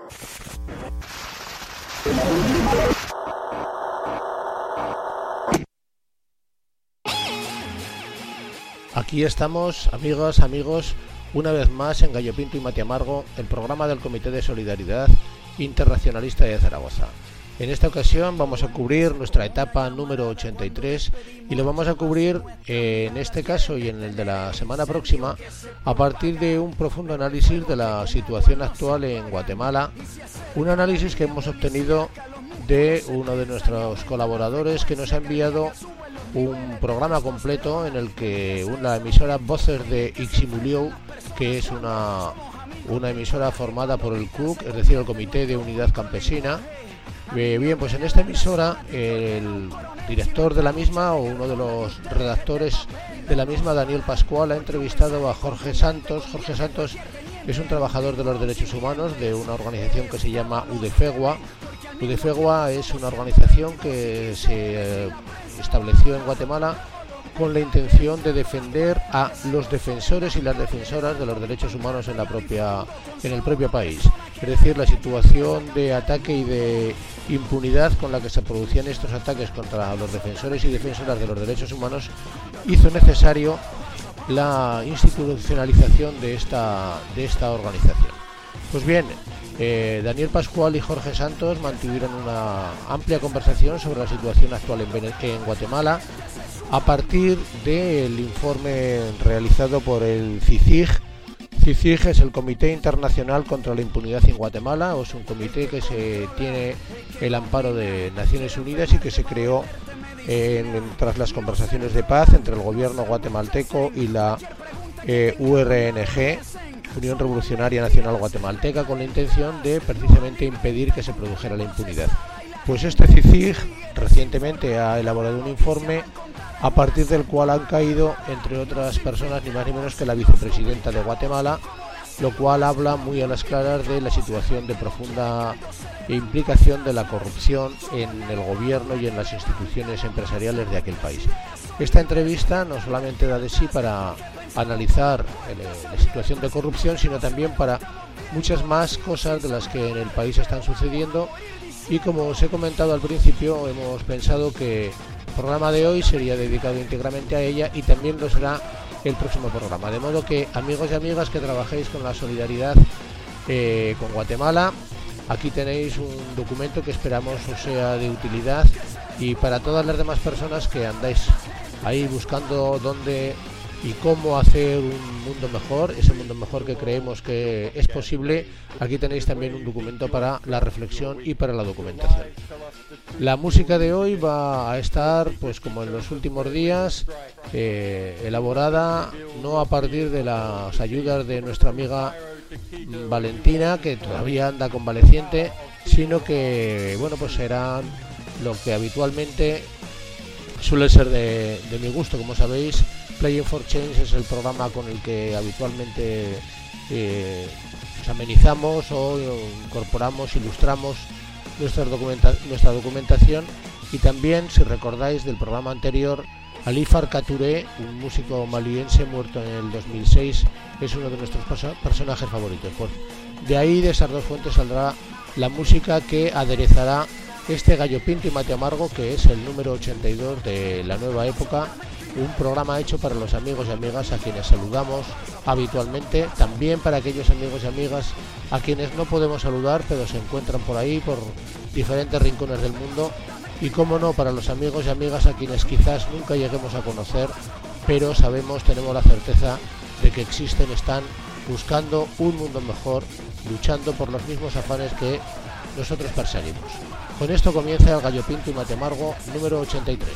Aquí estamos, amigas, amigos, una vez más en Gallo Pinto y Mate Amargo, el programa del Comité de Solidaridad Internacionalista de Zaragoza. En esta ocasión vamos a cubrir nuestra etapa número 83 y lo vamos a cubrir en este caso y en el de la semana próxima a partir de un profundo análisis de la situación actual en Guatemala, un análisis que hemos obtenido de uno de nuestros colaboradores que nos ha enviado un programa completo en el que la emisora Voces de Ixmuliu, que es una emisora formada por el CUC, es decir, el Comité de Unidad Campesina. Bien, pues en esta emisora el director de la misma o uno de los redactores de la misma, Daniel Pascual, ha entrevistado a Jorge Santos. Jorge Santos es un trabajador de los derechos humanos de una organización que se llama UDEFEGUA. UDEFEGUA es una organización que se estableció en Guatemala con la intención de defender a los defensores y las defensoras de los derechos humanos en el propio país. Es decir, la situación de ataque y de impunidad con la que se producían estos ataques contra los defensores y defensoras de los derechos humanos hizo necesario la institucionalización de esta organización. Pues bien, Daniel Pascual y Jorge Santos mantuvieron una amplia conversación sobre la situación actual en Guatemala a partir del informe realizado por el CICIG. CICIG es el Comité Internacional contra la Impunidad en Guatemala, o es un comité que tiene el amparo de Naciones Unidas y que se creó tras las conversaciones de paz entre el gobierno guatemalteco y la URNG, Unión Revolucionaria Nacional Guatemalteca, con la intención de precisamente impedir que se produjera la impunidad. Pues este CICIG recientemente ha elaborado un informe a partir del cual han caído, entre otras personas, ni más ni menos que la vicepresidenta de Guatemala, lo cual habla muy a las claras de la situación de profunda implicación de la corrupción en el gobierno y en las instituciones empresariales de aquel país. Esta entrevista no solamente da de sí para analizar la situación de corrupción, sino también para muchas más cosas de las que en el país están sucediendo, y como os he comentado al principio, hemos pensado que el programa de hoy sería dedicado íntegramente a ella y también lo será el próximo programa, de modo que, amigos y amigas que trabajéis con la solidaridad con Guatemala, aquí tenéis un documento que esperamos os sea de utilidad, y para todas las demás personas que andáis ahí buscando dónde y cómo hacer un mundo mejor, ese mundo mejor que creemos que es posible, aquí tenéis también un documento para la reflexión y para la documentación. La música de hoy va a estar, pues como en los últimos días, elaborada no a partir de las ayudas de nuestra amiga Valentina, que todavía anda convaleciente, sino que, bueno, pues serán lo que habitualmente suele ser de mi gusto. Como sabéis, Playing for Change es el programa con el que habitualmente amenizamos o incorporamos, ilustramos nuestra documentación, y también, si recordáis del programa anterior, Alifar Katuré, un músico maliense muerto en el 2006, es uno de nuestros personajes favoritos. Pues de ahí, de esas dos fuentes, saldrá la música que aderezará este Gallo Pinto y Mate Amargo, que es el número 82 de la nueva época, un programa hecho para los amigos y amigas a quienes saludamos habitualmente, también para aquellos amigos y amigas a quienes no podemos saludar pero se encuentran por ahí, por diferentes rincones del mundo, y cómo no, para los amigos y amigas a quienes quizás nunca lleguemos a conocer, pero tenemos la certeza de que existen, están buscando un mundo mejor, luchando por los mismos afanes que nosotros perseguimos. Con esto comienza el Gallo Pinto y Mate Amargo número 83.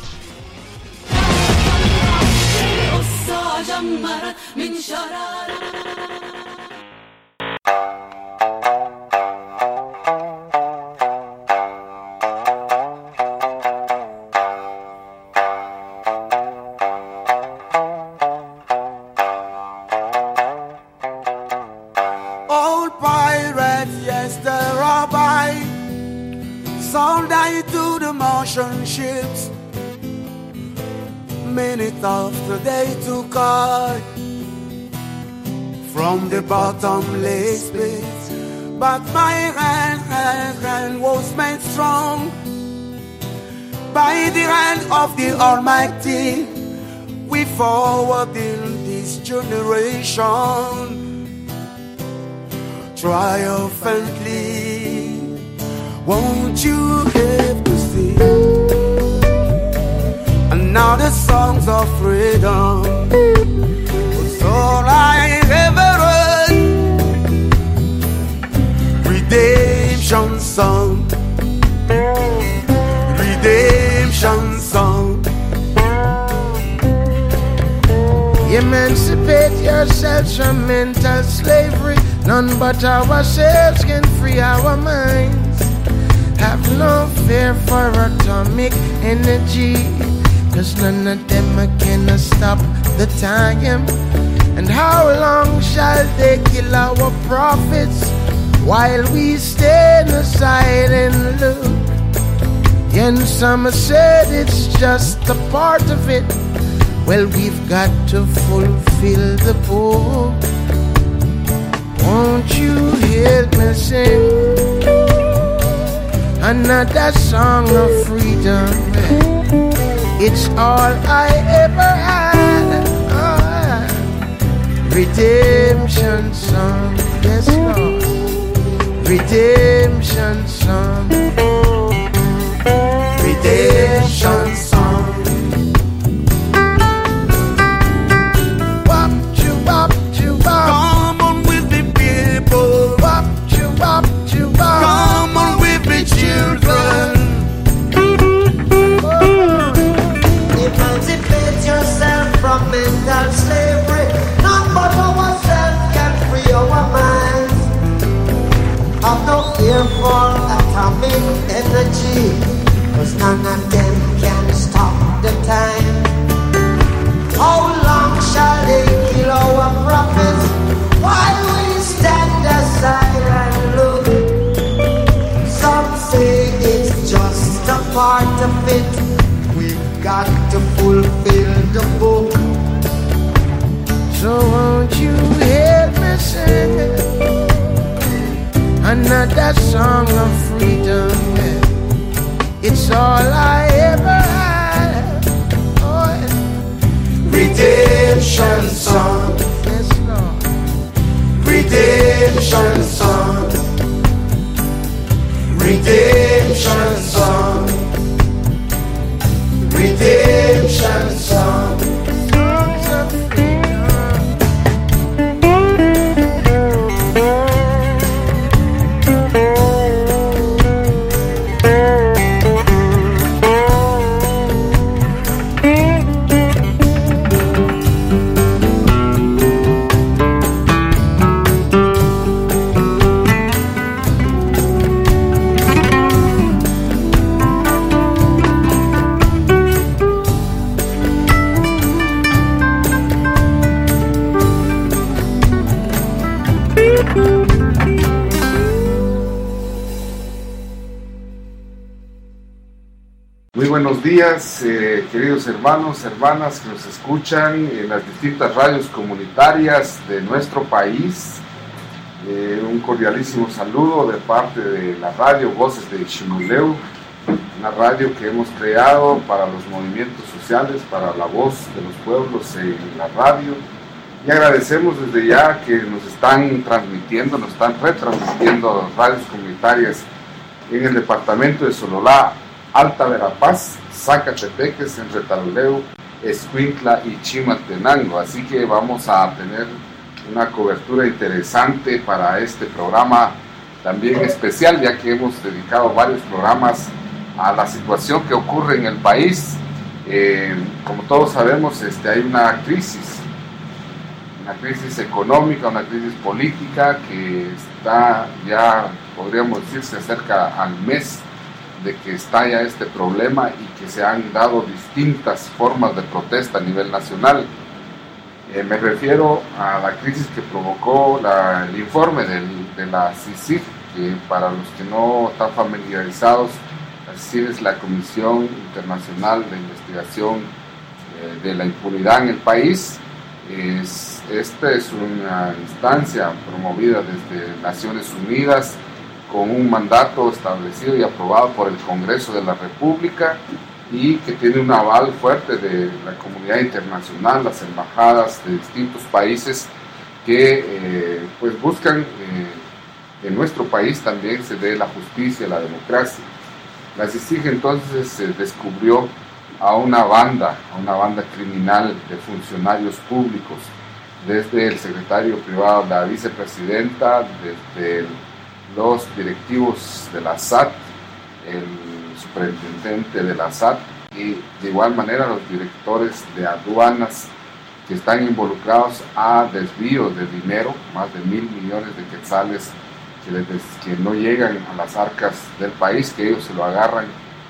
Old pirates, yes, they're all by. Sold die to the motion ships. Minute after they took I from the bottomless pit. but my hand was made strong by the hand of the Almighty. We forward in this generation triumphantly. Won't you have to sing another songs of freedom? It's all I ever heard. Redemption song, redemption song. Emancipate yourselves from mental slavery. None but ourselves can free our minds. Have no fear for atomic energy, 'cause none of them can stop the time. And how long shall they kill our prophets while we stand aside and look? And some said it's just a part of it. Well, we've got to fulfill the book. Won't you help me sing another song of freedom? It's all I ever had. Redemption song, yes Lord. Redemption song, redemption song. Come on with me, people. Come on with me, children. Emancipate yourself from mental slavery. None but ourselves can free our minds. Have no fear for atomic energy, 'cause none of them can stop the time. How long shall they kill our prophets while we stand aside and look? Some say it's just a part of it. We've got to fulfill the book. So won't you help me sing another song of freedom? It's all I ever had. Oh, Redemption song, yes Lord. redemption song, redemption song, redemption song. Songs of freedom. Muy buenos días, queridos hermanos, hermanas que nos escuchan en las distintas radios comunitarias de nuestro país. Un cordialísimo saludo de parte de la radio Voces de Ximuleu, una radio que hemos creado para los movimientos sociales, para la voz de los pueblos en la radio. Y agradecemos desde ya que nos están transmitiendo, nos están retransmitiendo radios comunitarias en el departamento de Sololá, Alta Verapaz, Zacatepeques, en Retaluleu, Escuintla y Chimaltenango. Así que vamos a tener una cobertura interesante para este programa también especial, ya que hemos dedicado varios programas a la situación que ocurre en el país. Como todos sabemos, hay una crisis económica, una crisis política que está ya, podríamos decir, se acerca al mes de que estalla este problema y que se han dado distintas formas de protesta a nivel nacional. Me refiero a la crisis que provocó el informe de la CICIG, que para los que no están familiarizados, la CICIG es la Comisión Internacional de Investigación de la Impunidad en el país. Esta es una instancia promovida desde Naciones Unidas con un mandato establecido y aprobado por el Congreso de la República y que tiene un aval fuerte de la comunidad internacional, las embajadas de distintos países que pues buscan que en nuestro país también se dé la justicia y la democracia. La CICIG entonces se descubrió a una banda criminal de funcionarios públicos, desde el secretario privado, la vicepresidenta, desde los directivos de la SAT, el superintendente de la SAT y de igual manera los directores de aduanas que están involucrados a desvíos de dinero, más de 1.000 millones de quetzales que no llegan a las arcas del país, que ellos se lo agarran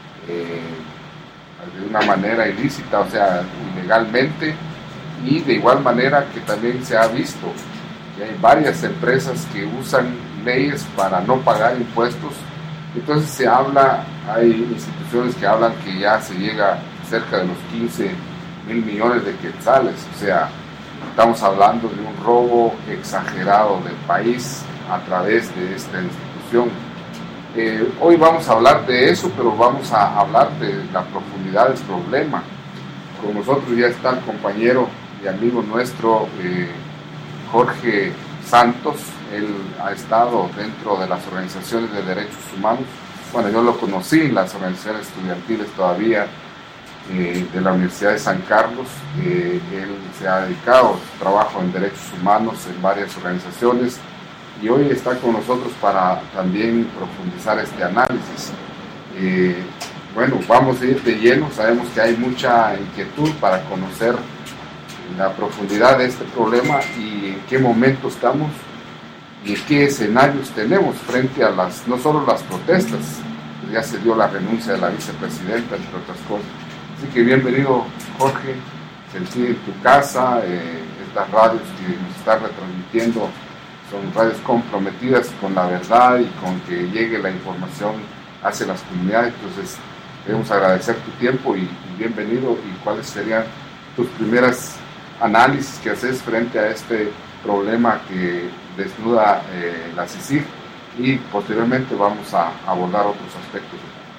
de una manera ilícita, o sea, ilegalmente, y de igual manera que también se ha visto que hay varias empresas que usan leyes para no pagar impuestos. Entonces hay instituciones que hablan que ya se llega cerca de los 15.000 millones de quetzales, o sea, estamos hablando de un robo exagerado del país a través de esta institución. Hoy vamos a hablar de eso, pero vamos a hablar de la profundidad del problema. Con nosotros ya está el compañero y amigo nuestro Jorge Santos. Él ha estado dentro de las organizaciones de derechos humanos. Bueno, yo lo conocí en las organizaciones estudiantiles todavía de la Universidad de San Carlos. Él se ha dedicado a su trabajo en derechos humanos en varias organizaciones y hoy está con nosotros para también profundizar este análisis. Bueno, vamos a ir de lleno. Sabemos que hay mucha inquietud para conocer la profundidad de este problema y en qué momento estamos y qué escenarios tenemos frente a no solo las protestas, ya se dio la renuncia de la vicepresidenta, entre otras cosas. Así que bienvenido, Jorge, sentí en tu casa. Estas radios que nos están retransmitiendo son radios comprometidas con la verdad y con que llegue la información hacia las comunidades. Entonces queremos agradecer tu tiempo y bienvenido. ¿Y cuáles serían tus primeros análisis que haces frente a este problema que desnuda la CICIG? Y posteriormente vamos a abordar otros aspectos.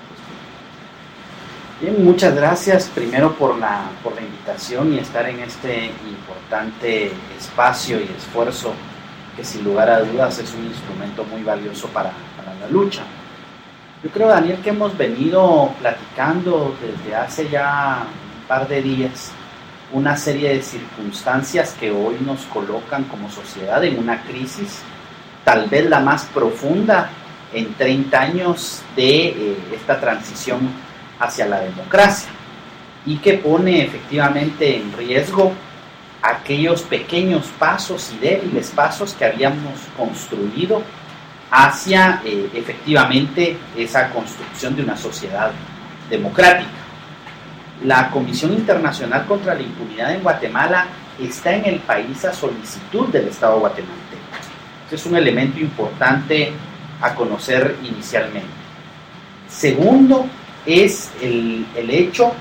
Bien, muchas gracias primero por la invitación y estar en este importante espacio y esfuerzo que sin lugar a dudas es un instrumento muy valioso para la lucha. Yo creo, Daniel, que hemos venido platicando desde hace ya un par de días una serie de circunstancias que hoy nos colocan como sociedad en una crisis, tal vez la más profunda en 30 años de esta transición hacia la democracia, y que pone efectivamente en riesgo aquellos pequeños pasos y débiles pasos que habíamos construido hacia efectivamente esa construcción de una sociedad democrática. La Comisión Internacional contra la Impunidad en Guatemala está en el país a solicitud del Estado guatemalteco. Ese es un elemento importante a conocer inicialmente. Segundo, es el hecho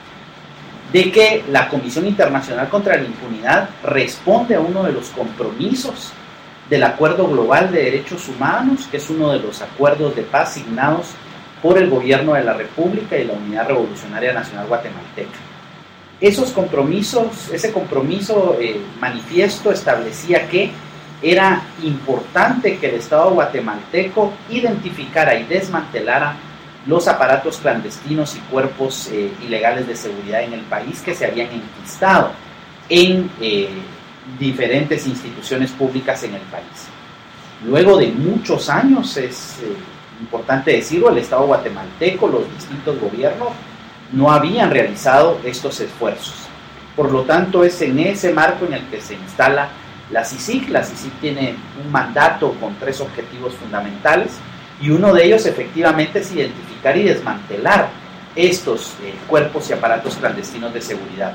de que la Comisión Internacional contra la Impunidad responde a uno de los compromisos del Acuerdo Global de Derechos Humanos, que es uno de los acuerdos de paz signados por el Gobierno de la República y la Unidad Revolucionaria Nacional Guatemalteca. Ese compromiso manifiesto establecía que era importante que el Estado guatemalteco identificara y desmantelara los aparatos clandestinos y cuerpos ilegales de seguridad en el país que se habían enquistado en diferentes instituciones públicas en el país. Luego de muchos años, es importante decirlo, el Estado guatemalteco, los distintos gobiernos no habían realizado estos esfuerzos. Por lo tanto, es en ese marco en el que se instala la CICIG. La CICIG tiene un mandato con 3 objetivos fundamentales, y uno de ellos efectivamente es identificar y desmantelar estos cuerpos y aparatos clandestinos de seguridad.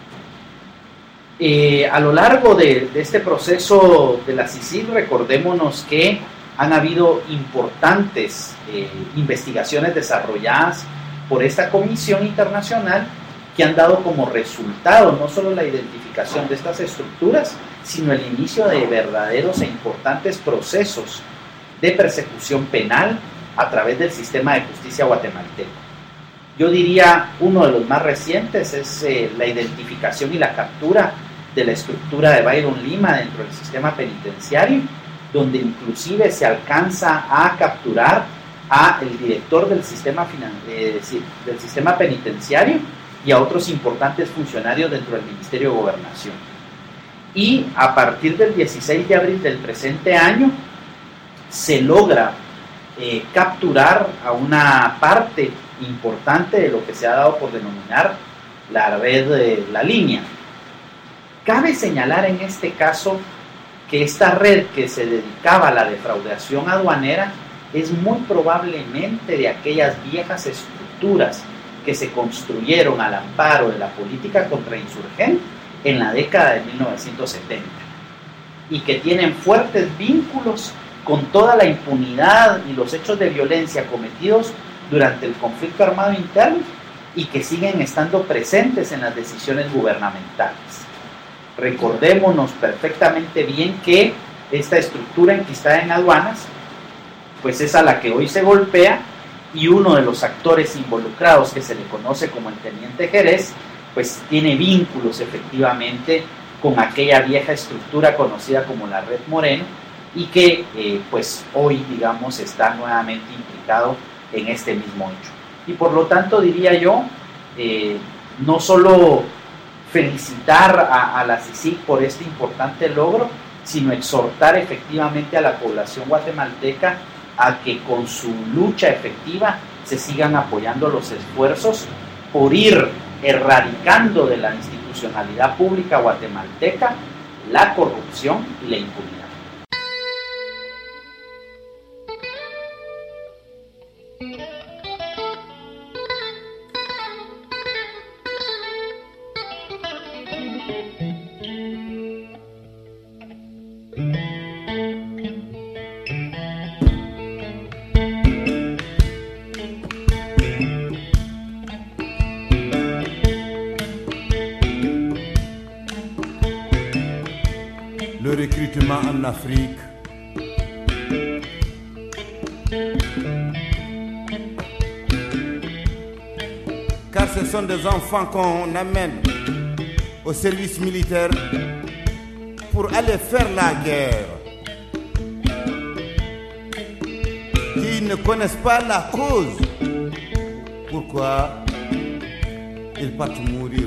A lo largo de este proceso de la CICIG, recordémonos que han habido importantes investigaciones desarrolladas por esta comisión internacional que han dado como resultado no solo la identificación de estas estructuras, sino el inicio de verdaderos e importantes procesos de persecución penal a través del sistema de justicia guatemalteco. Yo diría uno de los más recientes es la identificación y la captura de la estructura de Byron Lima dentro del sistema penitenciario, donde inclusive se alcanza a capturar a el director del sistema penitenciario y a otros importantes funcionarios dentro del Ministerio de Gobernación. Y a partir del 16 de abril del presente año se logra capturar a una parte importante de lo que se ha dado por denominar la red de la línea. Cabe señalar en este caso que esta red que se dedicaba a la defraudación aduanera es muy probablemente de aquellas viejas estructuras que se construyeron al amparo de la política contrainsurgente en la década de 1970 y que tienen fuertes vínculos con toda la impunidad y los hechos de violencia cometidos durante el conflicto armado interno y que siguen estando presentes en las decisiones gubernamentales. Recordémonos perfectamente bien que esta estructura enquistada en aduanas pues es a la que hoy se golpea, y uno de los actores involucrados, que se le conoce como el Teniente Jerez, pues tiene vínculos efectivamente con aquella vieja estructura conocida como la Red Moreno, y que pues hoy, digamos, está nuevamente implicado en este mismo hecho. Y por lo tanto diría yo, no solo felicitar a la CICIG por este importante logro, sino exhortar efectivamente a la población guatemalteca a que con su lucha efectiva se sigan apoyando los esfuerzos por ir erradicando de la institucionalidad pública guatemalteca la corrupción y la impunidad. Le recrutement en Afrique. Car ce sont des enfants qu'on amène au service militaire pour aller faire la guerre, qui ne connaissent pas la cause. Pourquoi ils partent mourir?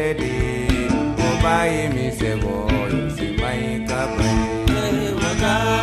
Bye, Miss Boy, see my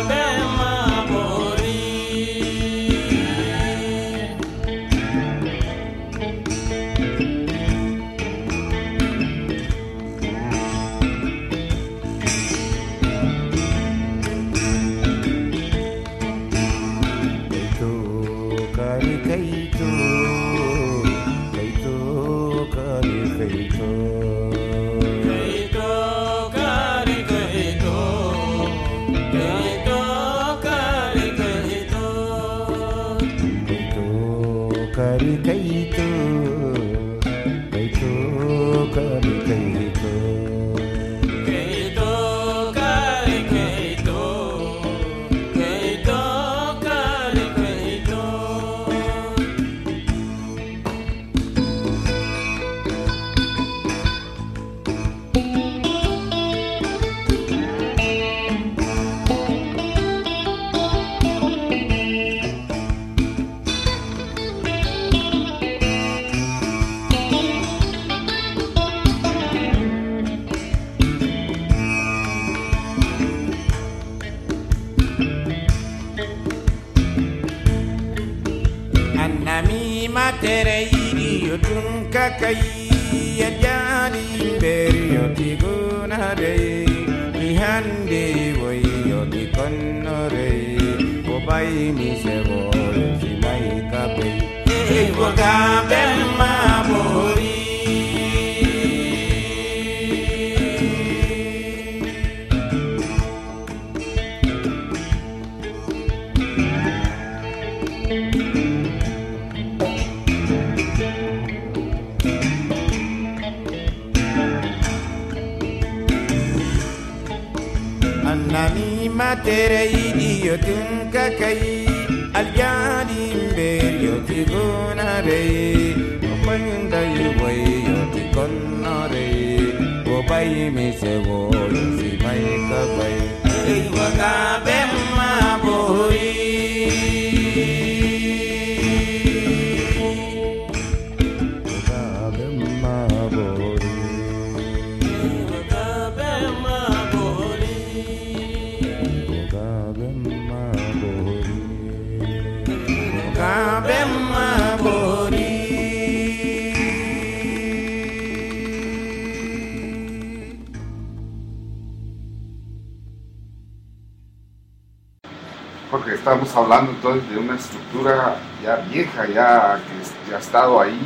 Porque estamos hablando entonces de una estructura ya vieja, ya que ya ha estado ahí.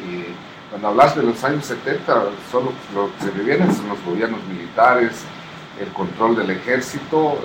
Cuando hablas de los años 70, solo lo que se viene son los gobiernos militares, el control del ejército,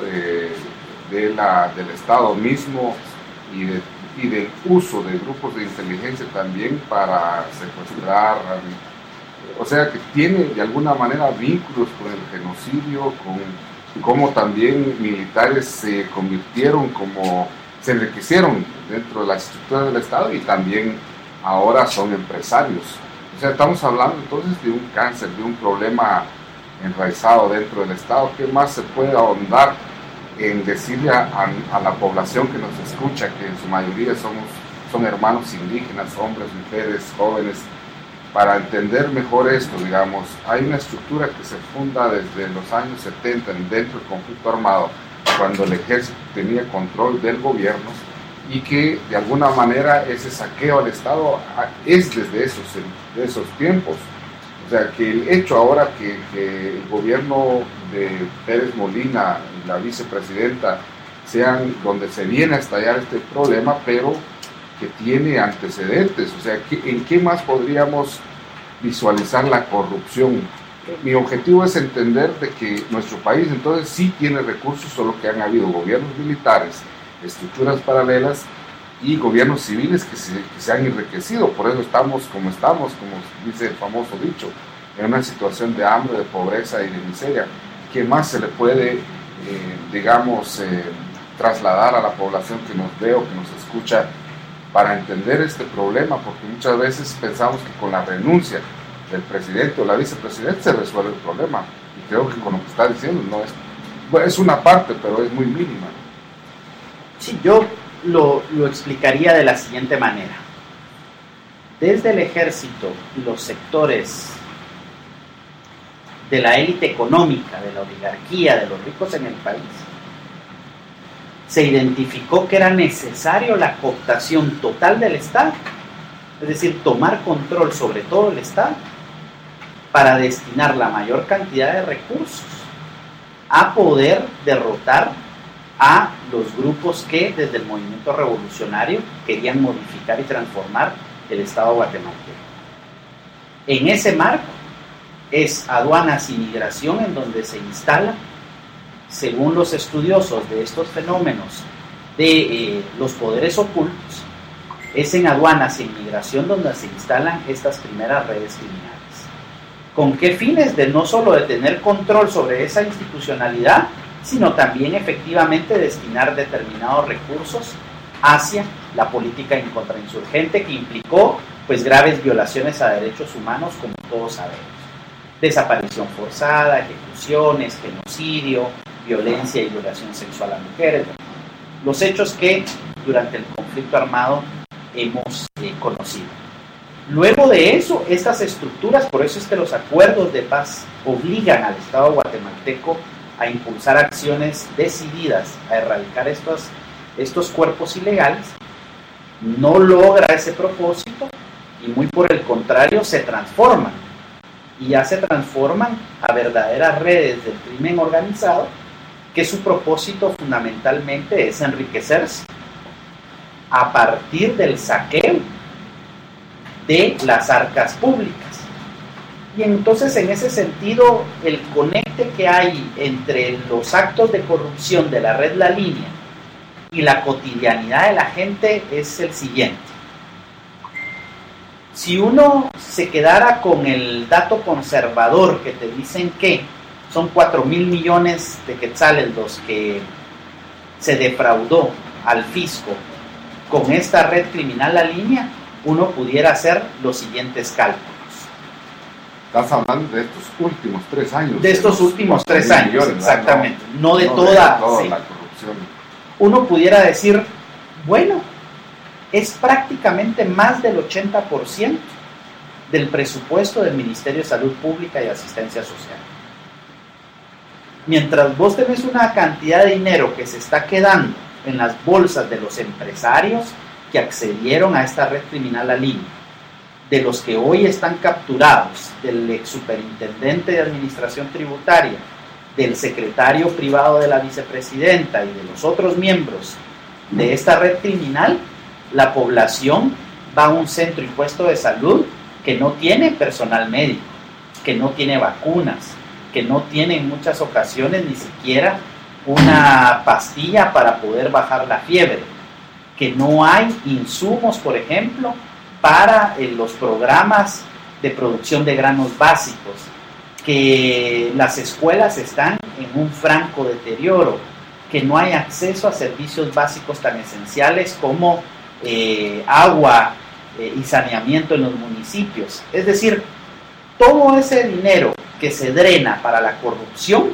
del Estado mismo y del uso de grupos de inteligencia también para secuestrar. O sea que tiene de alguna manera vínculos con el genocidio, con cómo también militares se convirtieron, como se enriquecieron dentro de la estructura del Estado y también ahora son empresarios. O sea, estamos hablando entonces de un cáncer, de un problema enraizado dentro del Estado. ¿Qué más se puede ahondar en decirle a la población que nos escucha, que en su mayoría son hermanos indígenas, hombres, mujeres, jóvenes, para entender mejor esto? Digamos, hay una estructura que se funda desde los años 70 dentro del conflicto armado, cuando el ejército tenía control del gobierno, y que de alguna manera ese saqueo al Estado es desde esos tiempos. O sea, que el hecho ahora que el gobierno de Pérez Molina y la vicepresidenta sean donde se viene a estallar este problema, pero que tiene antecedentes. O sea, ¿en qué más podríamos visualizar la corrupción? Mi objetivo es entender de que nuestro país entonces sí tiene recursos, solo que han habido gobiernos militares, estructuras paralelas y gobiernos civiles que se han enriquecido. Por eso estamos, como dice el famoso dicho, en una situación de hambre, de pobreza y de miseria. ¿Qué más se le puede, trasladar a la población que nos ve o que nos escucha para entender este problema? Porque muchas veces pensamos que con la renuncia del presidente o la vicepresidenta se resuelve el problema, y creo que con lo que está diciendo es una parte, pero es muy mínima. Sí, yo lo explicaría de la siguiente manera. Desde el ejército y los sectores de la élite económica, de la oligarquía, de los ricos en el país, se identificó que era necesario la cooptación total del Estado, es decir, tomar control sobre todo el Estado para destinar la mayor cantidad de recursos a poder derrotar a los grupos que desde el movimiento revolucionario querían modificar y transformar el Estado guatemalteco. En ese marco es aduanas y migración, en donde se instala, según los estudiosos de estos fenómenos de los poderes ocultos, es en aduanas y en migración donde se instalan estas primeras redes criminales. ¿Con qué fines? De no solo de tener control sobre esa institucionalidad, sino también efectivamente destinar determinados recursos hacia la política contrainsurgente, que implicó pues graves violaciones a derechos humanos, como todos sabemos. Desaparición forzada, ejecuciones, genocidio, violencia y violación sexual a mujeres. Los hechos que durante el conflicto armado hemos conocido. Luego de eso, estas estructuras, por eso es que los acuerdos de paz obligan al Estado guatemalteco a impulsar acciones decididas a erradicar estos cuerpos ilegales, no logra ese propósito y muy por el contrario se transforman, y ya se transforman a verdaderas redes del crimen organizado, que su propósito fundamentalmente es enriquecerse a partir del saqueo de las arcas públicas. Y entonces, en ese sentido, el conecte que hay entre los actos de corrupción de la red La Línea y la cotidianidad de la gente es el siguiente. Si uno se quedara con el dato conservador que te dicen que son 4.000 millones de quetzales los que se defraudó al fisco con esta red criminal La Línea, uno pudiera hacer los siguientes cálculos. Estás hablando de estos últimos 3 años. De estos últimos 3 años, millones, exactamente. No de toda la corrupción. Uno pudiera decir, bueno, es prácticamente más del 80% del presupuesto del Ministerio de Salud Pública y Asistencia Social. Mientras vos tenés una cantidad de dinero que se está quedando en las bolsas de los empresarios que accedieron a esta red criminal La Línea, de los que hoy están capturados, del ex superintendente de administración tributaria, del secretario privado de la vicepresidenta y de los otros miembros de esta red criminal, la población va a un centro y puesto de salud que no tiene personal médico, que no tiene vacunas, que no tiene en muchas ocasiones ni siquiera una pastilla para poder bajar la fiebre, que no hay insumos, por ejemplo, para los programas de producción de granos básicos, que las escuelas están en un franco deterioro, que no hay acceso a servicios básicos tan esenciales como agua y saneamiento en los municipios. Es decir, todo ese dinero que se drena para la corrupción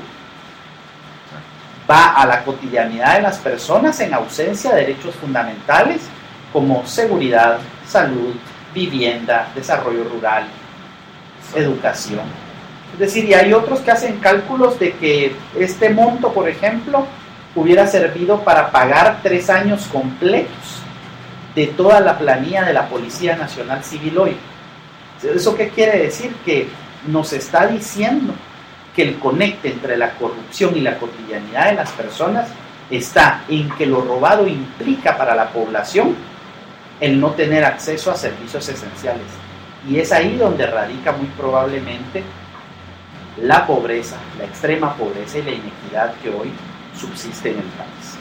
va a la cotidianidad de las personas en ausencia de derechos fundamentales como seguridad, salud, vivienda, desarrollo rural, educación. Es decir, y hay otros que hacen cálculos de que este monto, por ejemplo, hubiera servido para pagar 3 años completos de toda la planilla de la Policía Nacional Civil hoy. ¿Eso qué quiere decir? Que nos está diciendo que el conecte entre la corrupción y la cotidianidad de las personas está en que lo robado implica para la población el no tener acceso a servicios esenciales. Y es ahí donde radica muy probablemente la pobreza, la extrema pobreza y la inequidad que hoy subsiste en el país.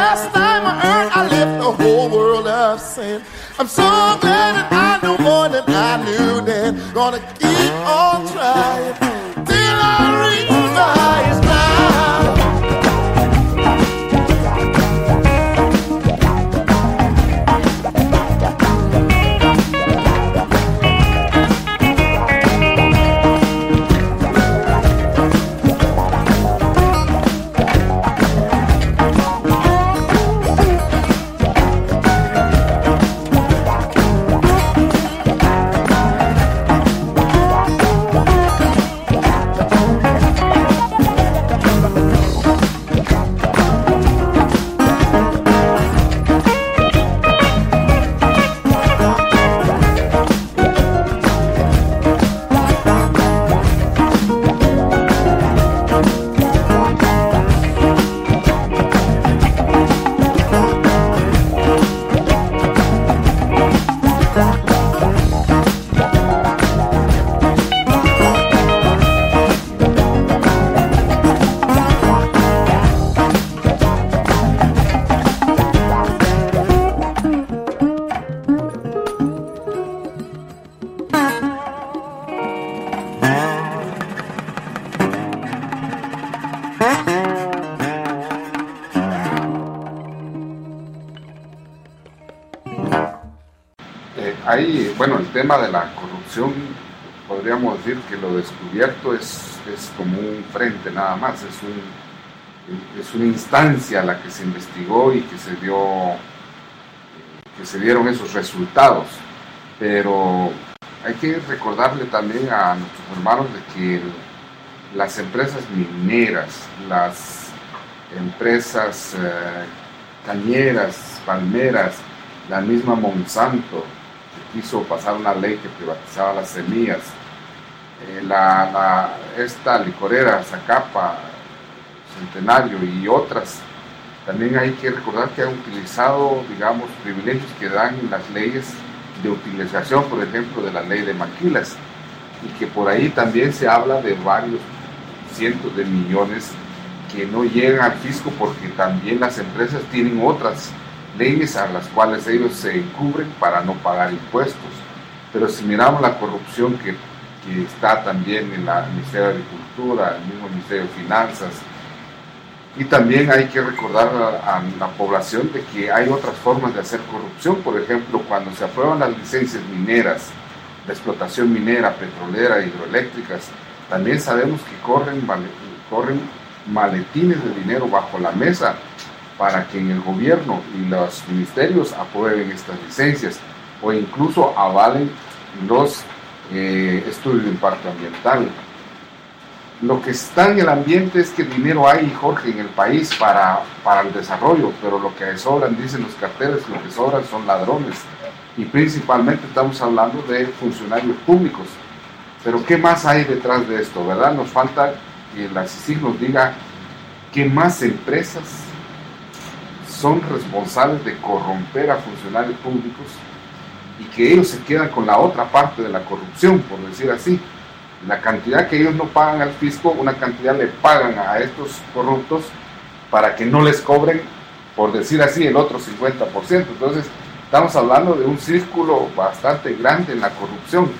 last time I heard, I left the whole world of sin. I'm so glad that I know more than I knew then. Gonna keep on trying till I reach the highest ground. Bueno, el tema de la corrupción, podríamos decir que lo descubierto es como un frente nada más, es una instancia a la que se investigó y que se dieron esos resultados. Pero hay que recordarle también a nuestros hermanos de que las empresas mineras, las empresas cañeras, palmeras, la misma Monsanto, quiso pasar una ley que privatizaba las semillas, esta licorera Zacapa, Centenario y otras, también hay que recordar que han utilizado, digamos, privilegios que dan las leyes de utilización, por ejemplo, de la ley de maquilas, y que por ahí también se habla de varios cientos de millones que no llegan al fisco porque también las empresas tienen otras leyes a las cuales ellos se encubren para no pagar impuestos. Pero si miramos la corrupción que está también en el Ministerio de Agricultura, el mismo Ministerio de Finanzas, y también hay que recordar a la población de que hay otras formas de hacer corrupción. Por ejemplo, cuando se aprueban las licencias mineras, de explotación minera, petrolera, hidroeléctricas, también sabemos que corren maletines de dinero bajo la mesa para que en el gobierno y los ministerios aprueben estas licencias o incluso avalen los estudios de impacto ambiental. Lo que está en el ambiente es que dinero hay, Jorge, en el país para el desarrollo, pero lo que sobran, dicen los carteles, lo que sobran son ladrones, y principalmente estamos hablando de funcionarios públicos. Pero ¿qué más hay detrás de esto, verdad? Nos falta que la CICIG nos diga qué más empresas son responsables de corromper a funcionarios públicos y que ellos se quedan con la otra parte de la corrupción, por decir así. La cantidad que ellos no pagan al fisco, una cantidad le pagan a estos corruptos para que no les cobren, por decir así, el otro 50%. Entonces, estamos hablando de un círculo bastante grande en la corrupción.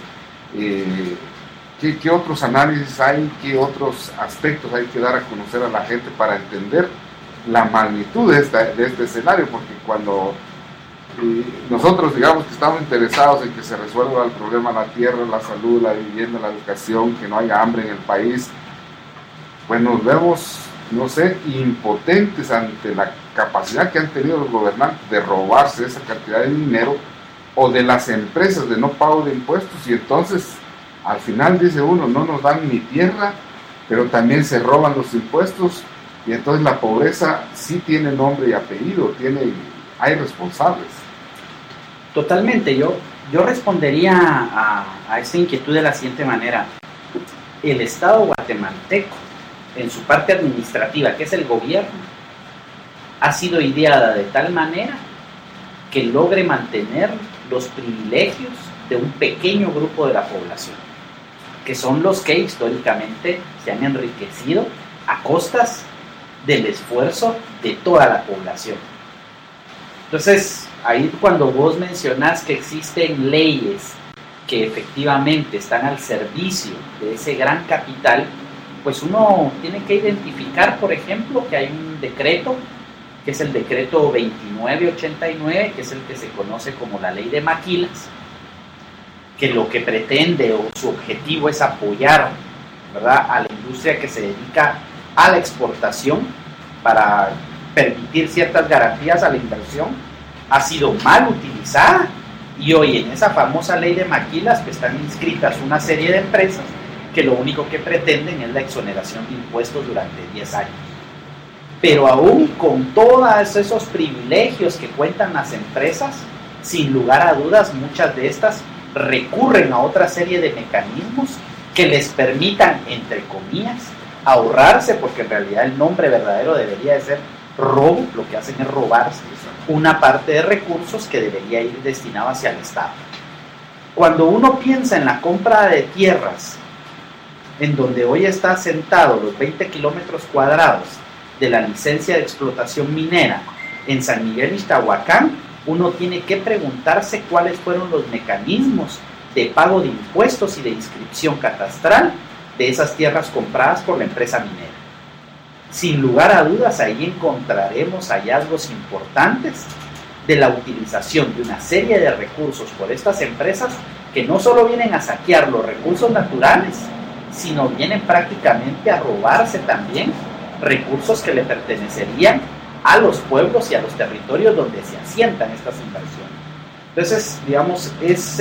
¿Qué otros análisis hay? ¿Qué otros aspectos hay que dar a conocer a la gente para entender la magnitud de este escenario? Porque cuando nosotros digamos que estamos interesados en que se resuelva el problema de la tierra, la salud, la vivienda, la educación, que no haya hambre en el país, pues nos vemos, no sé, impotentes ante la capacidad que han tenido los gobernantes de robarse esa cantidad de dinero, o de las empresas de no pago de impuestos, y entonces al final dice uno, no nos dan ni tierra, pero también se roban los impuestos, y entonces la pobreza sí tiene nombre y apellido, hay responsables. Totalmente, yo respondería a esta inquietud de la siguiente manera. El Estado guatemalteco, en su parte administrativa, que es el gobierno, ha sido ideada de tal manera que logre mantener los privilegios de un pequeño grupo de la población, que son los que históricamente se han enriquecido a costas del esfuerzo de toda la población. Entonces, ahí cuando vos mencionás que existen leyes que efectivamente están al servicio de ese gran capital, pues uno tiene que identificar, por ejemplo, que hay un decreto, que es el decreto 2989, que es el que se conoce como la ley de maquilas, que lo que pretende o su objetivo es apoyar, ¿verdad?, a la industria que se dedica a la exportación para permitir ciertas garantías a la inversión, ha sido mal utilizada, y hoy en esa famosa ley de maquilas que están inscritas una serie de empresas que lo único que pretenden es la exoneración de impuestos durante 10 años. Pero aún con todos esos privilegios que cuentan las empresas, sin lugar a dudas muchas de estas recurren a otra serie de mecanismos que les permitan, entre comillas, ahorrarse, porque en realidad el nombre verdadero debería de ser robo, lo que hacen es robarse una parte de recursos que debería ir destinado hacia el Estado. Cuando uno piensa en la compra de tierras, en donde hoy está sentado los 20 kilómetros cuadrados de la licencia de explotación minera en San Miguel Ixtahuacán, uno tiene que preguntarse cuáles fueron los mecanismos de pago de impuestos y de inscripción catastral de esas tierras compradas por la empresa minera. Sin lugar a dudas, ahí encontraremos hallazgos importantes de la utilización de una serie de recursos por estas empresas que no solo vienen a saquear los recursos naturales, sino vienen prácticamente a robarse también recursos que le pertenecerían a los pueblos y a los territorios donde se asientan estas inversiones. Entonces, digamos, es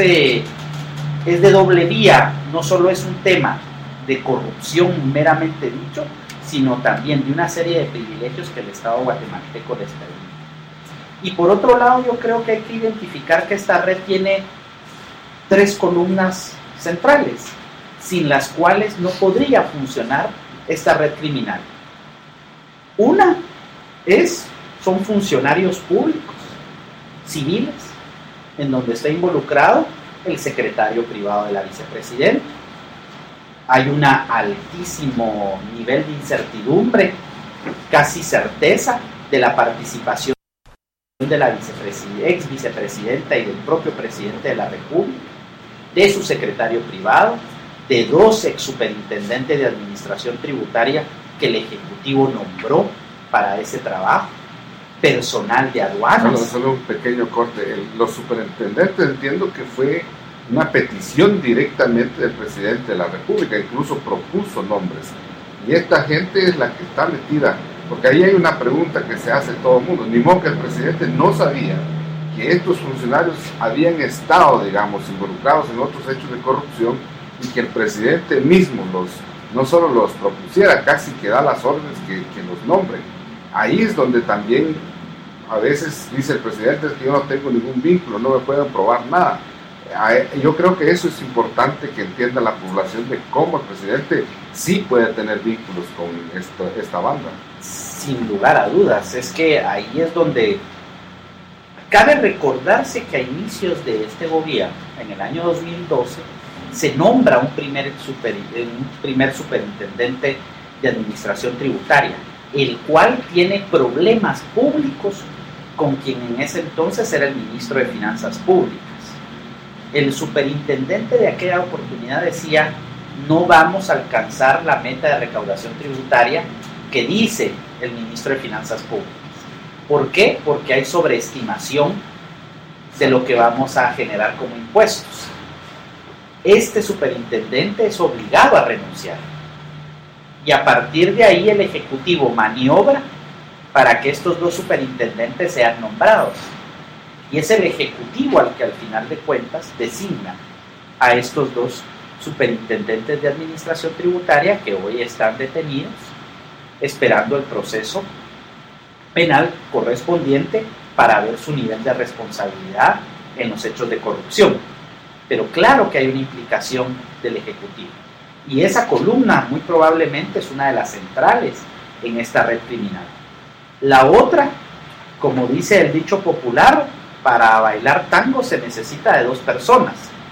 de doble vía, no solo es un tema de corrupción meramente dicho, sino también de una serie de privilegios que el Estado guatemalteco les permite. Y por otro lado, yo creo que hay que identificar que esta red tiene 3 columnas centrales, sin las cuales no podría funcionar esta red criminal. Una son funcionarios públicos, civiles, en donde está involucrado el secretario privado de la vicepresidenta. Hay un altísimo nivel de incertidumbre, casi certeza, de la participación de la ex vicepresidenta y del propio presidente de la República, de su secretario privado, de 2 ex superintendentes de administración tributaria que el Ejecutivo nombró para ese trabajo, personal de aduanas. Solo un pequeño corte. Los superintendentes, entiendo que fue una petición directamente del presidente de la República, incluso propuso nombres. Y esta gente es la que está metida, porque ahí hay una pregunta que se hace todo el mundo. Ni modo que el presidente no sabía que estos funcionarios habían estado, digamos, involucrados en otros hechos de corrupción y que el presidente mismo no solo los propusiera, casi que da las órdenes que los nombren. Ahí es donde también a veces dice el presidente que yo no tengo ningún vínculo, no me pueden probar nada. Yo creo que eso es importante que entienda la población de cómo el presidente sí puede tener vínculos con esta banda. Sin lugar a dudas, es que ahí es donde cabe recordarse que a inicios de este gobierno, en el año 2012, se nombra un primer superintendente de administración tributaria, el cual tiene problemas públicos con quien en ese entonces era el ministro de Finanzas Públicas. El superintendente de aquella oportunidad decía: no vamos a alcanzar la meta de recaudación tributaria que dice el ministro de Finanzas Públicas. ¿Por qué? Porque hay sobreestimación de lo que vamos a generar como impuestos. Este superintendente es obligado a renunciar. Y a partir de ahí el Ejecutivo maniobra para que estos 2 superintendentes sean nombrados. Y es el Ejecutivo al que al final de cuentas designa a estos 2 superintendentes de administración tributaria que hoy están detenidos esperando el proceso penal correspondiente para ver su nivel de responsabilidad en los hechos de corrupción. Pero claro que hay una implicación del Ejecutivo. Y esa columna muy probablemente es una de las centrales en esta red criminal. La otra, como dice el dicho popular, para bailar tango se necesita de 2 personas.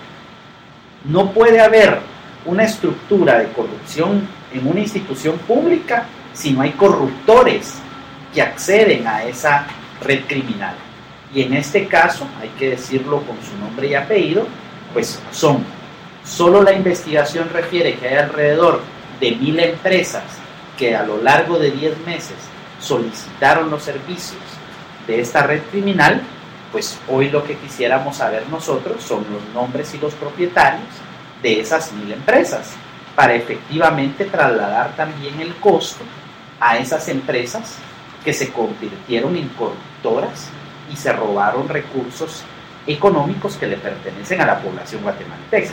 No puede haber una estructura de corrupción en una institución pública si no hay corruptores que acceden a esa red criminal. Y en este caso, hay que decirlo con su nombre y apellido, pues solo la investigación refiere que hay alrededor de 1,000 empresas que a lo largo de 10 meses solicitaron los servicios de esta red criminal. Pues hoy lo que quisiéramos saber nosotros son los nombres y los propietarios de esas 1,000 empresas, para efectivamente trasladar también el costo a esas empresas que se convirtieron en corruptoras y se robaron recursos económicos que le pertenecen a la población guatemalteca.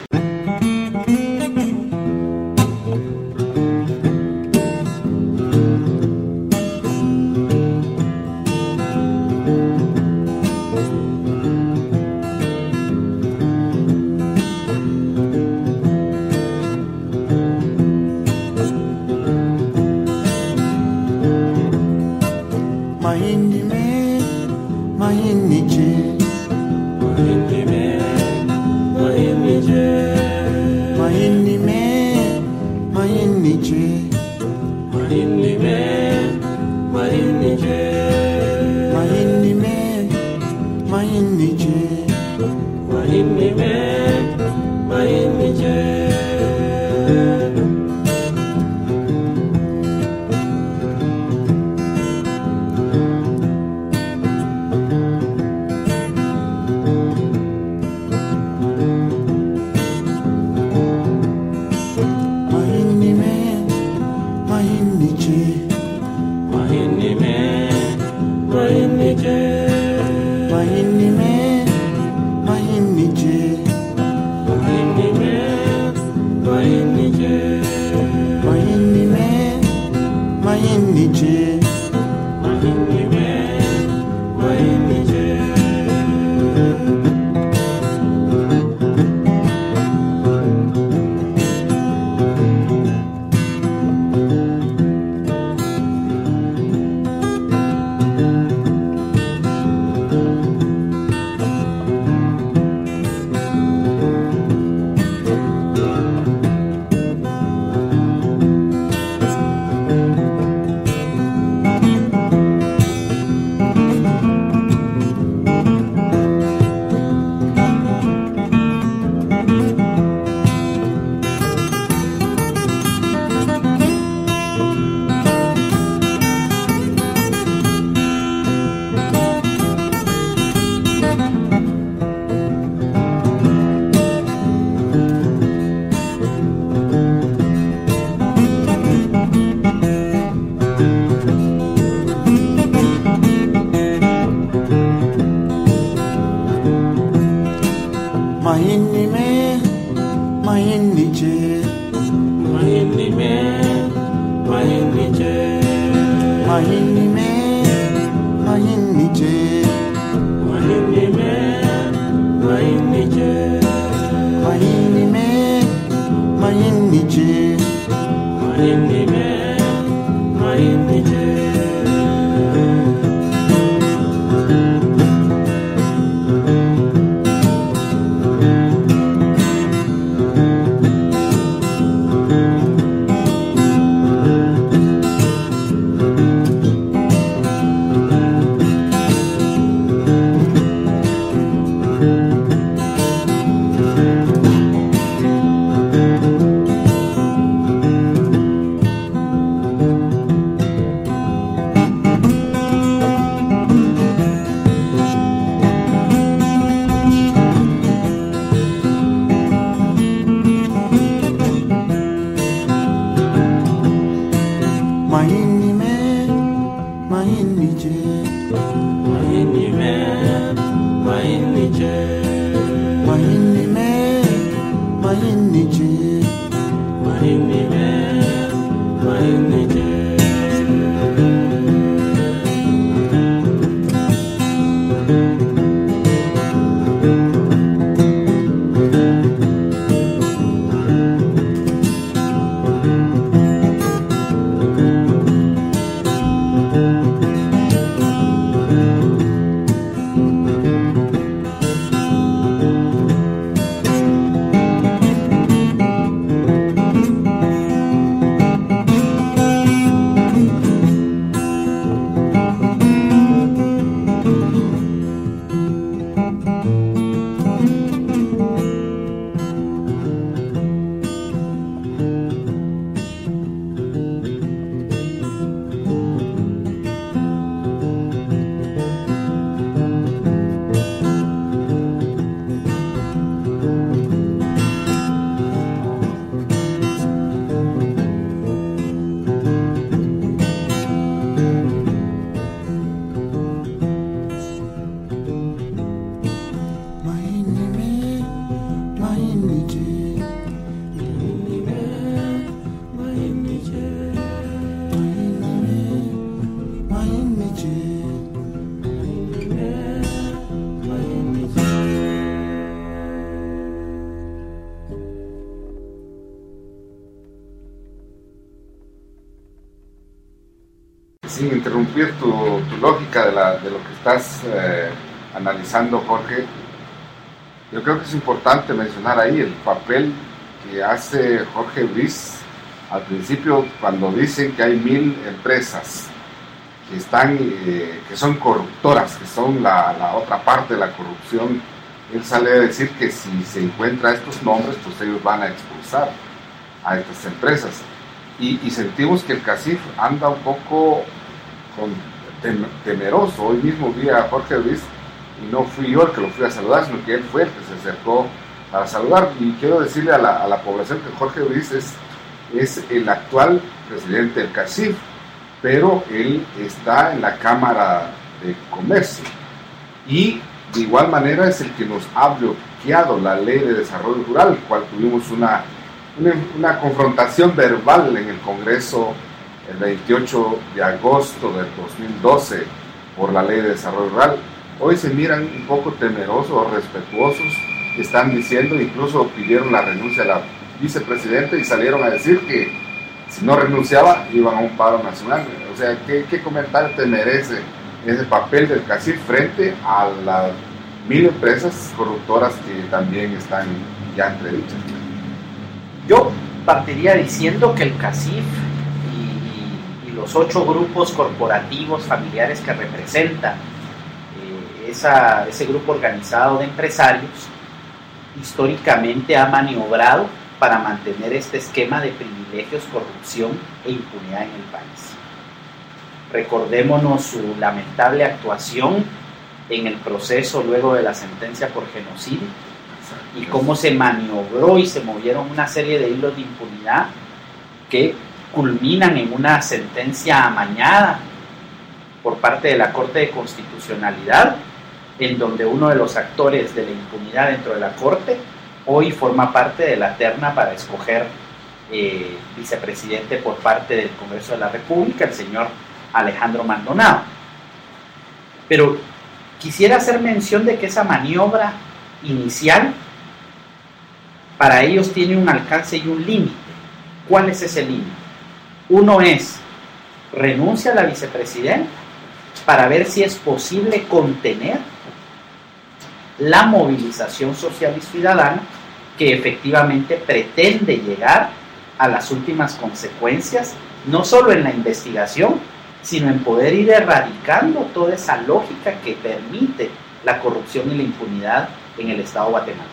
sin interrumpir tu lógica de lo que estás analizando, Jorge, yo creo que es importante mencionar ahí el papel que hace Jorge Briz al principio cuando dicen que hay 1000 empresas que son corruptoras, que son la otra parte de la corrupción. Él sale a decir que si se encuentra estos nombres, pues ellos van a expulsar a estas empresas. Y sentimos que el CACIF anda un poco temeroso. Hoy mismo vi a Jorge Briz y no fui yo el que lo fui a saludar, sino que él fue el que se acercó para saludar. Y quiero decirle a la población que Jorge Briz es el actual presidente del CACIF, pero él está en la Cámara de Comercio y de igual manera es el que nos ha bloqueado la Ley de Desarrollo Rural, cual tuvimos una confrontación verbal en el Congreso el 28 de agosto del 2012 por la Ley de Desarrollo Rural. Hoy se miran un poco temerosos o respetuosos, están diciendo, incluso pidieron la renuncia de la vicepresidenta y salieron a decir que si no renunciaba iban a un paro nacional. O sea, ¿qué comentario te merece ese papel del CACIF frente a las 1000 empresas corruptoras que también están ya entredichas? Yo partiría diciendo que el CACIF y los 8 grupos corporativos familiares que representan ese grupo organizado de empresarios históricamente ha maniobrado para mantener este esquema de privilegios, corrupción e impunidad en el país. Recordémonos su lamentable actuación en el proceso luego de la sentencia por genocidio y cómo se maniobró y se movieron una serie de hilos de impunidad que culminan en una sentencia amañada por parte de la Corte de Constitucionalidad, en donde uno de los actores de la impunidad dentro de la Corte hoy forma parte de la terna para escoger vicepresidente por parte del Congreso de la República, el señor Alejandro Maldonado. Pero quisiera hacer mención de que esa maniobra inicial para ellos tiene un alcance y un límite. ¿Cuál es ese límite? Uno es renuncia a la vicepresidenta para ver si es posible contener la movilización social y ciudadana que efectivamente pretende llegar a las últimas consecuencias, no solo en la investigación, sino en poder ir erradicando toda esa lógica que permite la corrupción y la impunidad en el Estado guatemalteco.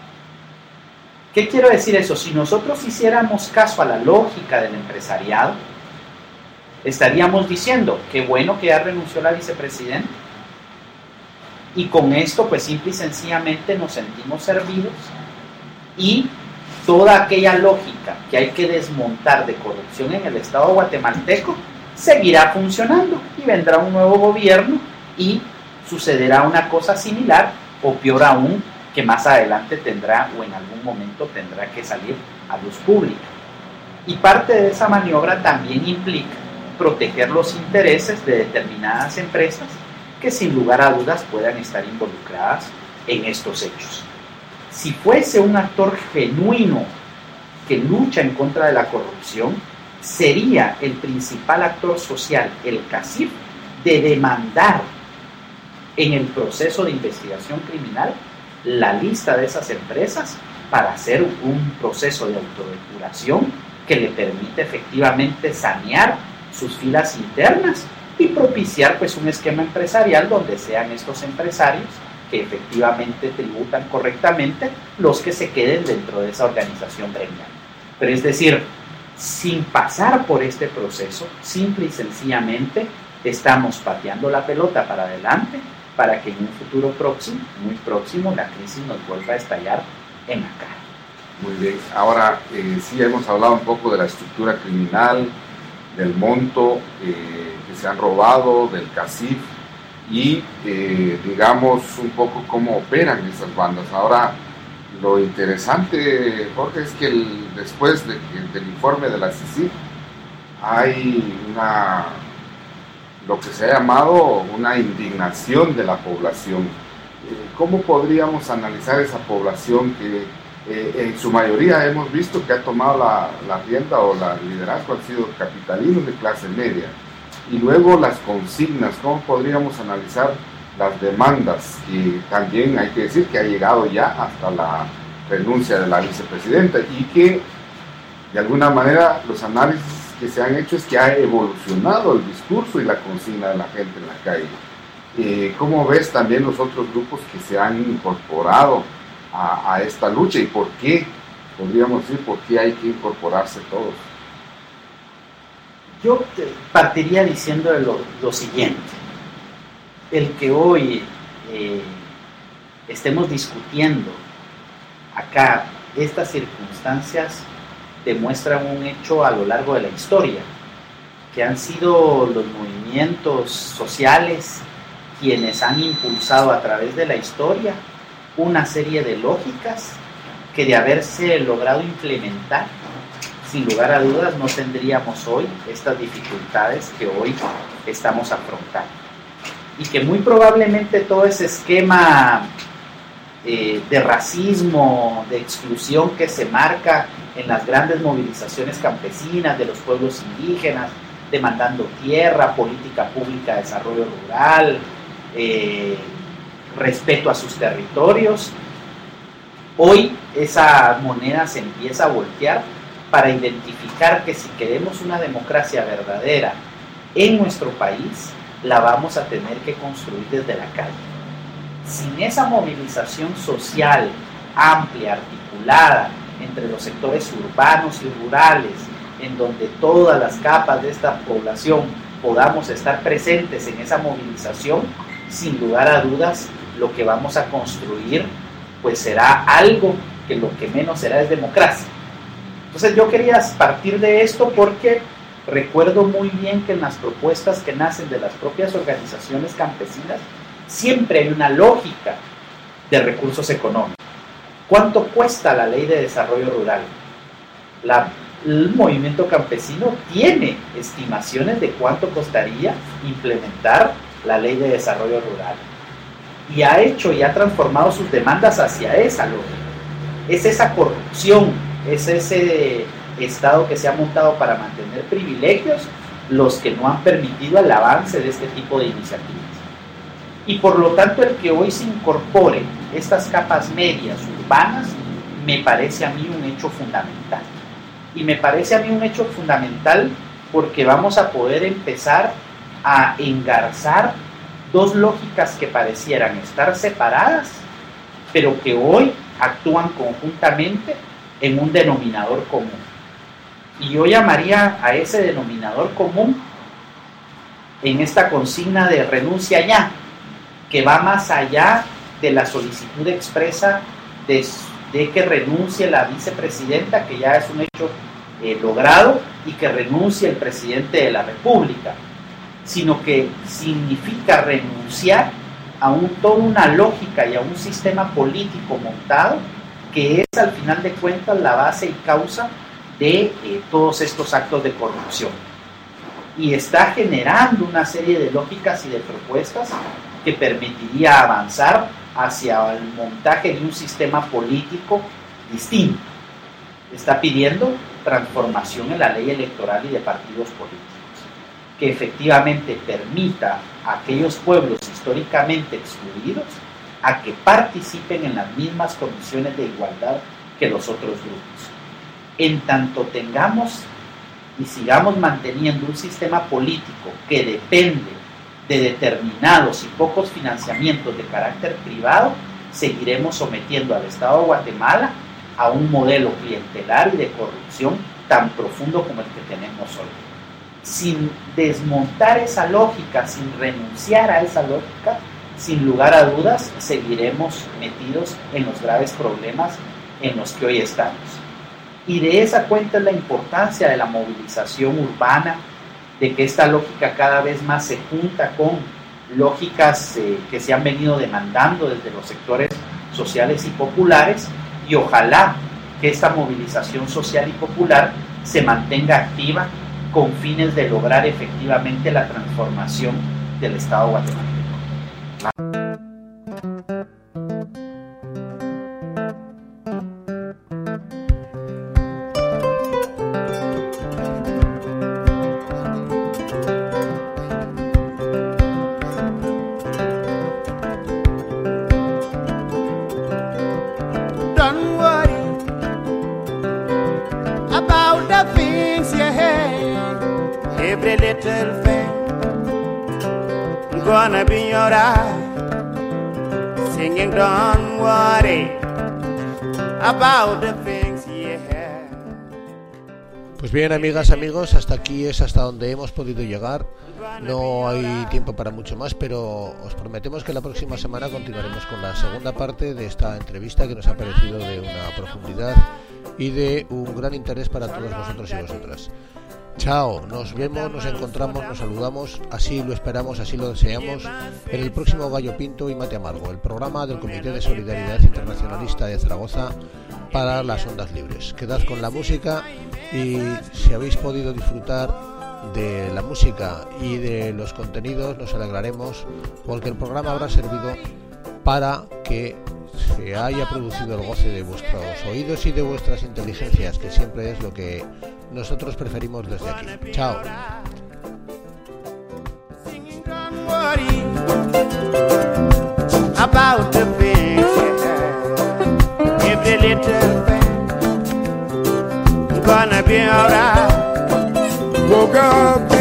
¿Qué quiero decir eso? Si nosotros hiciéramos caso a la lógica del empresariado, estaríamos diciendo que bueno que ya renunció la vicepresidenta y con esto pues simple y sencillamente nos sentimos servidos y toda aquella lógica que hay que desmontar de corrupción en el Estado guatemalteco seguirá funcionando y vendrá un nuevo gobierno y sucederá una cosa similar o peor aún, que más adelante tendrá o en algún momento tendrá que salir a luz pública. Y parte de esa maniobra también implica proteger los intereses de determinadas empresas que sin lugar a dudas puedan estar involucradas en estos hechos. Si fuese un actor genuino que lucha en contra de la corrupción, sería el principal actor social, el CACIF, de demandar en el proceso de investigación criminal la lista de esas empresas para hacer un proceso de autodepuración que le permite efectivamente sanear sus filas internas y propiciar pues un esquema empresarial donde sean estos empresarios que efectivamente tributan correctamente los que se queden dentro de esa organización gremial. Pero es decir, sin pasar por este proceso, simple y sencillamente estamos pateando la pelota para adelante para que en un futuro próximo, muy próximo, la crisis nos vuelva a estallar en la cara. Muy bien, ahora sí hemos hablado un poco de la estructura criminal, del monto que se han robado, del CACIF y digamos un poco cómo operan esas bandas. Ahora lo interesante, Jorge, es que después del informe de la CICIG hay lo que se ha llamado una indignación de la población. ¿Cómo podríamos analizar esa población que en su mayoría hemos visto que ha tomado la rienda o la liderazgo, han sido capitalinos de clase media? Y luego las consignas, ¿cómo podríamos analizar las demandas? Y también hay que decir que ha llegado ya hasta la renuncia de la vicepresidenta y que de alguna manera los análisis que se han hecho es que ha evolucionado el discurso y la consigna de la gente en la calle. ¿Cómo ves también los otros grupos que se han incorporado a esta lucha y por qué, podríamos decir, por qué hay que incorporarse todos? Yo partiría diciendo lo siguiente: el que hoy estemos discutiendo acá estas circunstancias demuestran un hecho a lo largo de la historia, que han sido los movimientos sociales quienes han impulsado a través de la historia una serie de lógicas que, de haberse logrado implementar, sin lugar a dudas no tendríamos hoy estas dificultades que hoy estamos afrontando, y que muy probablemente todo ese esquema de racismo, de exclusión que se marca en las grandes movilizaciones campesinas de los pueblos indígenas, demandando tierra, política pública de desarrollo rural, respeto a sus territorios, hoy esa moneda se empieza a voltear para identificar que si queremos una democracia verdadera en nuestro país, la vamos a tener que construir desde la calle. Sin esa movilización social amplia, articulada entre los sectores urbanos y rurales, en donde todas las capas de esta población podamos estar presentes en esa movilización, sin lugar a dudas lo que vamos a construir pues será algo que lo que menos será es democracia. Entonces yo quería partir de esto porque recuerdo muy bien que en las propuestas que nacen de las propias organizaciones campesinas siempre hay una lógica de recursos económicos. ¿Cuánto cuesta la ley de desarrollo rural? El movimiento campesino tiene estimaciones de cuánto costaría implementar la ley de desarrollo rural y ha hecho y ha transformado sus demandas hacia esa lógica. Es esa corrupción, es ese Estado que se ha montado para mantener privilegios los que no han permitido el avance de este tipo de iniciativas. Y por lo tanto el que hoy se incorpore estas capas medias urbanas me parece a mí un hecho fundamental. Y me parece a mí un hecho fundamental porque vamos a poder empezar a engarzar dos lógicas que parecieran estar separadas, pero que hoy actúan conjuntamente en un denominador común. Y yo llamaría a ese denominador común en esta consigna de renuncia ya, que va más allá de la solicitud expresa de que renuncie la vicepresidenta, que ya es un hecho logrado, y que renuncie el presidente de la República, sino que significa renunciar a toda una lógica y a un sistema político montado que es al final de cuentas la base y causa de todos estos actos de corrupción, y está generando una serie de lógicas y de propuestas que permitiría avanzar hacia el montaje de un sistema político distinto. Está pidiendo transformación en la ley electoral y de partidos políticos, que efectivamente permita a aquellos pueblos históricamente excluidos a que participen en las mismas condiciones de igualdad que los otros grupos. En tanto tengamos y sigamos manteniendo un sistema político que depende de determinados y pocos financiamientos de carácter privado, seguiremos sometiendo al Estado de Guatemala a un modelo clientelar y de corrupción tan profundo como el que tenemos hoy. Sin desmontar esa lógica, sin renunciar a esa lógica, sin lugar a dudas, seguiremos metidos en los graves problemas en los que hoy estamos. Y de esa cuenta es la importancia de la movilización urbana, de que esta lógica cada vez más se junta con lógicas que se han venido demandando desde los sectores sociales y populares, y ojalá que esta movilización social y popular se mantenga activa con fines de lograr efectivamente la transformación del Estado guatemalteco. every little thing gonna be alright. Singing, don't worry about the things you have. Pues bien, amigas, amigos, hasta aquí es hasta donde hemos podido llegar. No hay tiempo para mucho más, pero os prometemos que la próxima semana continuaremos con la segunda parte de esta entrevista que nos ha parecido de una profundidad y de un gran interés para todos vosotros y vosotras. Chao, nos vemos, nos encontramos, nos saludamos, así lo esperamos, así lo deseamos, en el próximo Gallo Pinto y Mate Amargo, el programa del Comité de Solidaridad Internacionalista de Zaragoza para las Ondas Libres. Quedad con la música y si habéis podido disfrutar de la música y de los contenidos nos alegraremos, porque el programa habrá servido para que se haya producido el goce de vuestros oídos y de vuestras inteligencias, que siempre es lo que nosotros preferimos desde aquí. Chao. About the things every little thing gonna be alright. Woke up